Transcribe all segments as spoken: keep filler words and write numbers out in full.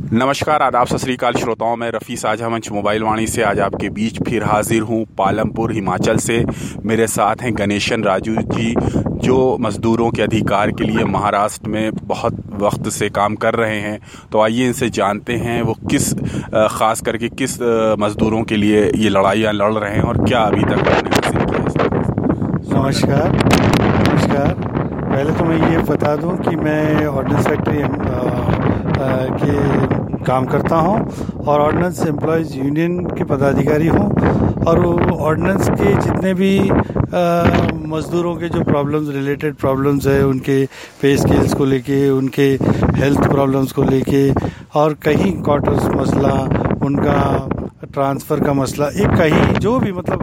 नमस्कार, आदाब, सत श्री अकाल श्रोताओं। मैं रफ़ी साझा मंच मोबाइल वाणी से आज आपके बीच फिर हाजिर हूँ पालमपुर हिमाचल से। मेरे साथ हैं गणेशन राजू जी, जो मज़दूरों के अधिकार के लिए महाराष्ट्र में बहुत वक्त से काम कर रहे हैं। तो आइए इनसे जानते हैं वो किस ख़ास करके किस मज़दूरों के लिए ये लड़ाइयाँ लड़ रहे हैं और क्या अभी तक उन्होंने हासिल किया है। नमस्कार नमस्कार पहले तो मैं ये बता दूं कि मैं ऑर्डिनेंस फैक्ट्री के काम करता हूं और ऑर्डिनेंस एम्प्लॉयज़ यूनियन के पदाधिकारी हूं। और ऑर्डिनेंस के जितने भी मज़दूरों के जो प्रॉब्लम्स रिलेटेड प्रॉब्लम्स है, उनके पे स्केल्स को लेके, उनके हेल्थ प्रॉब्लम्स को लेके, और कहीं क्वार्टर्स मसला, उनका ट्रांसफ़र का मसला, एक कहीं जो भी मतलब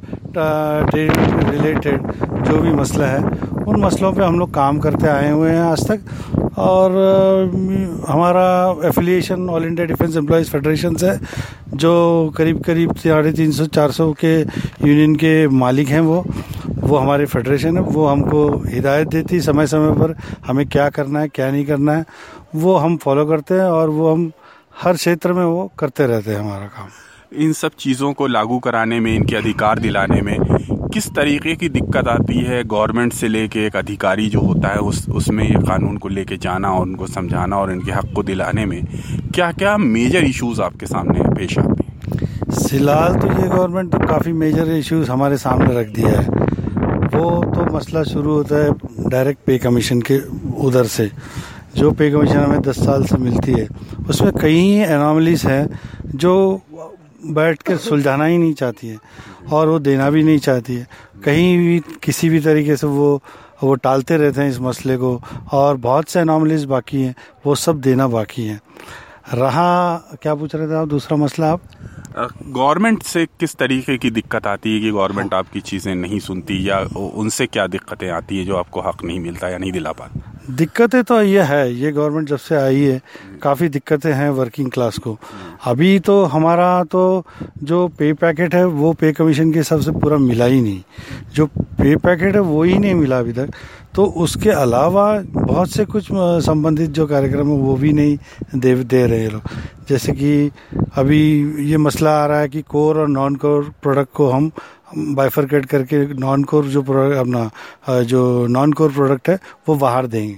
ट्रेड रिलेटेड जो भी मसला है, उन मसलों पे हम लोग काम करते आए हुए हैं आज तक। और हमारा affiliation all India defence employees federation से, जो करीब करीब साढ़े तीन सौ चार सौ के यूनियन के मालिक हैं, वो वो हमारे फेडरेशन है। वो हमको हिदायत देती समय समय पर हमें क्या करना है क्या नहीं करना है, वो हम फॉलो करते हैं और वो हम हर क्षेत्र में वो करते रहते हैं हमारा काम। इन सब चीज़ों को लागू कराने में, इनके अधिकार दिलाने में किस तरीके की दिक्कत आती है? गवर्नमेंट से लेके एक अधिकारी जो होता है उस उसमें ये कानून को लेके जाना और उनको समझाना और इनके हक को दिलाने में क्या क्या मेजर इश्यूज आपके सामने पेश आते हैं? फिलहाल तो ये गवर्नमेंट तो काफ़ी मेजर इश्यूज हमारे सामने रख दिया है। वो तो मसला शुरू होता है डायरेक्ट पे कमीशन के उधर से, जो पे कमीशन हमें दस साल से मिलती है। उसमें कई एनॉमलीज हैं जो बैठ कर सुलझाना ही नहीं चाहती है और वो देना भी नहीं चाहती है। कहीं भी किसी भी तरीके से वो वो टालते रहते हैं इस मसले को, और बहुत से एनॉमलीज बाकी हैं, वो सब देना बाकी है। रहा क्या पूछ रहे थे आप, दूसरा मसला आप? गवर्नमेंट से किस तरीके की दिक्कत आती है कि गवर्नमेंट हाँ। आपकी चीज़ें नहीं सुनती, या उनसे क्या दिक्कतें आती है जो आपको हक नहीं मिलता या नहीं दिला पाती? दिक्कतें तो ये है, ये गवर्नमेंट जब से आई है काफ़ी दिक्कतें हैं वर्किंग क्लास को। अभी तो हमारा तो जो पे पैकेट है वो पे कमीशन के हिसाब से पूरा मिला ही नहीं। जो पे पैकेट है वो ही नहीं मिला अभी तक। तो उसके अलावा बहुत से कुछ संबंधित जो कार्यक्रम है वो भी नहीं दे दे रहे लोग। जैसे कि अभी ये मसला आ रहा है कि कोर और नॉन कोर प्रोडक्ट को हम बाइफरकेट करके नॉन कोर जो प्रोडक्ट अपना जो नॉन कोर प्रोडक्ट है वो बाहर देंगे।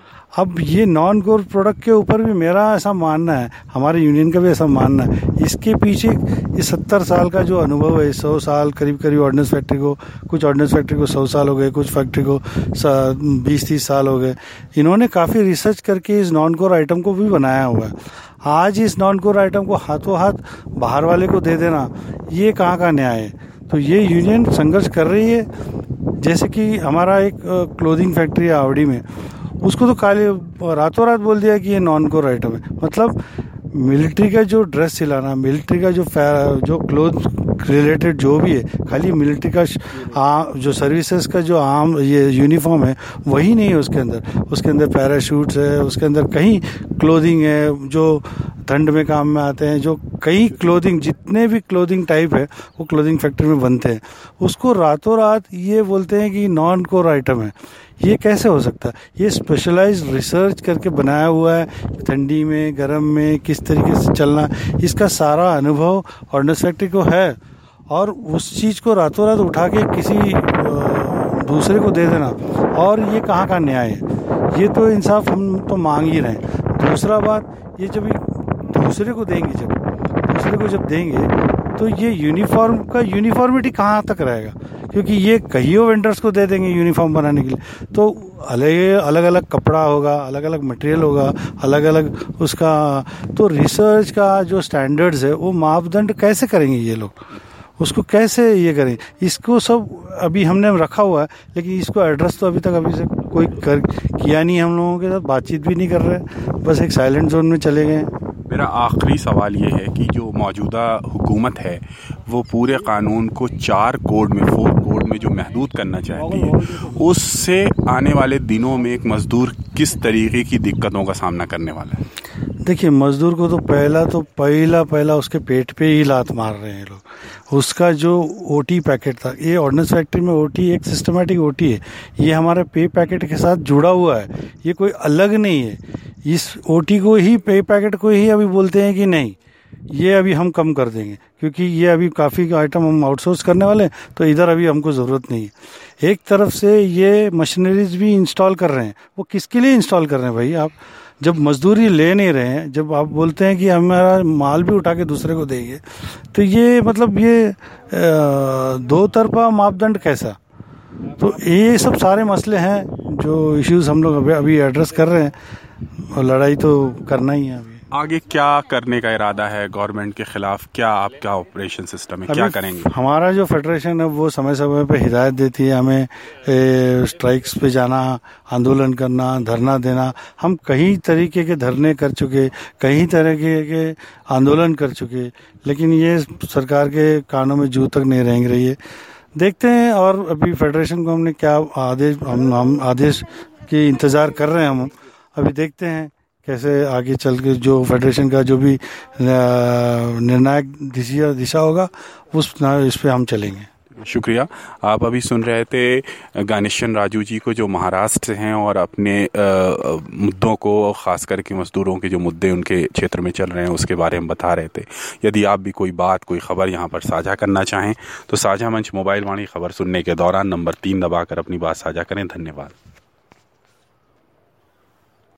अब ये नॉन कोर प्रोडक्ट के ऊपर भी मेरा ऐसा मानना है, हमारे यूनियन का भी ऐसा मानना है, इसके पीछे ये सत्तर साल का जो अनुभव है, सौ साल करीब करीब ऑर्डिनेंस फैक्ट्री को, कुछ ऑर्डिनेंस फैक्ट्री को सौ साल हो गए, कुछ फैक्ट्री को बीस तीस साल हो गए। इन्होंने काफ़ी रिसर्च करके इस नॉन कोर आइटम को भी बनाया हुआ है। आज इस नॉन कोर आइटम को हाथों हाथ बाहर वाले को दे देना, ये कहाँ का न्याय है? तो ये यूनियन संघर्ष कर रही है। जैसे कि हमारा एक क्लोथिंग फैक्ट्री है आवड़ी में, उसको तो काले रातों रात बोल दिया कि ये नॉन कोर आइटम है। मतलब मिलिट्री का जो ड्रेस सिलाना, मिलिट्री का जो जो क्लोथ रिलेटेड जो भी है, खाली मिलिट्री का आ, जो सर्विसेज का जो आम ये यूनिफॉर्म है वही नहीं है उसके अंदर। उसके अंदर पैराशूट्स है, उसके अंदर कहीं क्लोथिंग है जो ठंड में काम में आते हैं, जो कई क्लोथिंग जितने भी क्लोथिंग टाइप है वो क्लोथिंग फैक्ट्री में बनते हैं। उसको रातों रात ये बोलते हैं कि नॉन कोर आइटम है। ये कैसे हो सकता है? ये स्पेशलाइज्ड रिसर्च करके बनाया हुआ है, ठंडी में गर्म में किस तरीके से चलना, इसका सारा अनुभव ऑर्डिनेंस फैक्ट्री को है। और उस चीज़ को रातों रात उठा के किसी दूसरे को दे देना, और ये कहाँ का न्याय है? ये तो इंसाफ हम तो मांग ही रहे हैं। दूसरा बात, ये जब दूसरे को देंगे जब दूसरे को जब देंगे तो ये यूनिफॉर्म का यूनिफॉर्मिटी कहाँ तक रहेगा? क्योंकि ये कईयों वेंडर्स को दे देंगे यूनिफॉर्म बनाने के लिए, तो अलग अलग अलग कपड़ा होगा, अलग अलग मटेरियल होगा, अलग अलग उसका। तो रिसर्च का जो स्टैंडर्ड्स है वो मापदंड कैसे करेंगे ये लोग? उसको कैसे ये करें? इसको सब अभी हमने रखा हुआ है, लेकिन इसको एड्रेस तो अभी तक अभी से कोई कर किया नहीं। हम लोगों के साथ बातचीत भी नहीं कर रहे, बस एक साइलेंट जोन में चले गए। मेरा आखिरी सवाल ये है कि जो मौजूदा हुकूमत है वो पूरे कानून को चार कोड में, फोर कोड में जो महदूद करना चाहती है, उससे आने वाले दिनों में एक मज़दूर किस तरीके की दिक्कतों का सामना करने वाला है? देखिए, मजदूर को तो पहला तो पहला पहला उसके पेट पे ही लात मार रहे हैं लोग। उसका जो ओटी पैकेट था, ये ऑर्डिनेंस फैक्ट्री में ओटी एक सिस्टमेटिक ओटी है, ये हमारे पे पैकेट के साथ जुड़ा हुआ है, ये कोई अलग नहीं है। इस ओटी को ही, पे पैकेट को ही अभी बोलते हैं कि नहीं, ये अभी हम कम कर देंगे, क्योंकि ये अभी काफ़ी आइटम हम आउटसोर्स करने वाले हैं, तो इधर अभी हमको ज़रूरत नहीं है। एक तरफ से ये मशीनरीज भी इंस्टॉल कर रहे हैं, वो किसके लिए इंस्टॉल कर रहे हैं भाई? आप जब मजदूरी ले नहीं रहे हैं, जब आप बोलते हैं कि हमारा माल भी उठा के दूसरे को देंगे, तो ये मतलब ये दो तरफा मापदंड कैसा? तो ये सब सारे मसले हैं जो इश्यूज हम लोग अभी अभी एड्रेस कर रहे हैं, और लड़ाई तो करना ही है। अभी आगे क्या करने का इरादा है गवर्नमेंट के खिलाफ? क्या आपका ऑपरेशन सिस्टम है, क्या करेंगे? हमारा जो फेडरेशन है वो समय समय पे हिदायत देती है हमें ए, स्ट्राइक्स पे जाना, आंदोलन करना, धरना देना। हम कई तरीके के धरने कर चुके, कई तरीके के आंदोलन कर चुके, लेकिन ये सरकार के कानों में जू तक नहीं रेंग रही है। देखते हैं, और अभी फेडरेशन को हमने क्या आदेश, हम, हम आदेश के इंतज़ार कर रहे हैं। हम अभी देखते हैं कैसे आगे चल के जो फेडरेशन का जो भी निर्णायक दिशा दिशा होगा, उस इस पे हम चलेंगे। शुक्रिया। आप अभी सुन रहे थे गणेशन राजू जी को, जो महाराष्ट्र से हैं और अपने आ, मुद्दों को, खास करके मजदूरों के जो मुद्दे उनके क्षेत्र में चल रहे हैं उसके बारे में बता रहे थे। यदि आप भी कोई बात, कोई खबर यहाँ पर साझा करना चाहें तो साझा मंच मोबाइल वाणी खबर सुनने के दौरान नंबर तीन दबाकर अपनी बात साझा करें। धन्यवाद।